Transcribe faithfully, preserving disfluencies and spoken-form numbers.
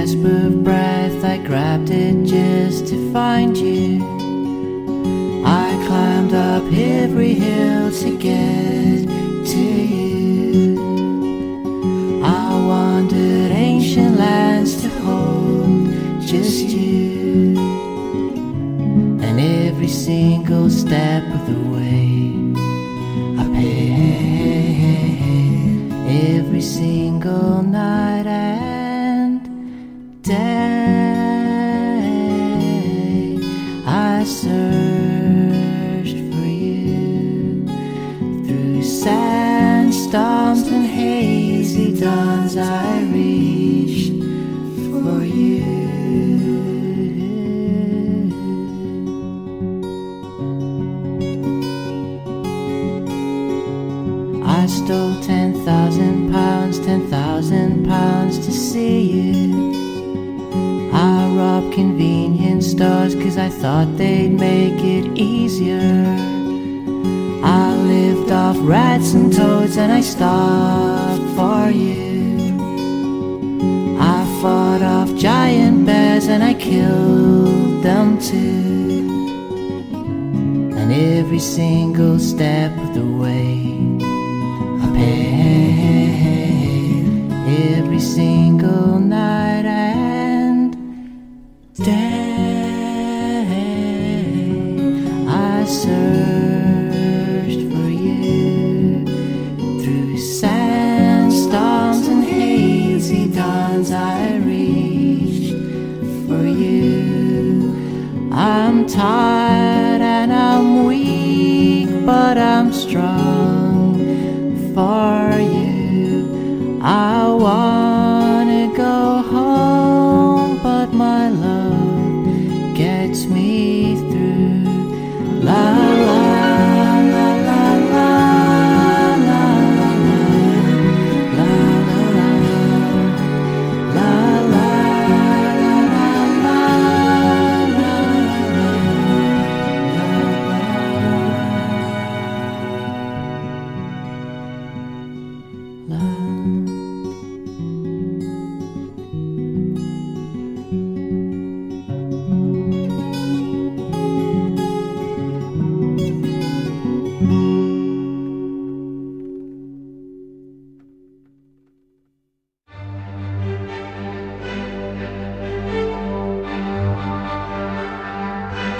gasp of breath, I grabbed it just to find you. I climbed up every hill to get to you. I wandered ancient lands to hold just you. And every single step of the way I paid, every single night and day I searched for you. Through sandstorms and hazy dawns I reached for you. I stole ten thousand pounds, ten thousand pounds to see you. I robbed convenience stores cause I thought they'd make it easier. I lived off rats and toads and I stopped for you. I fought off giant bears and I killed them too. And every single step of the way every single night and day I searched for you. Through sandstorms and hazy dawns I reached for you. I'm tired and I'm weak, but I'm strong for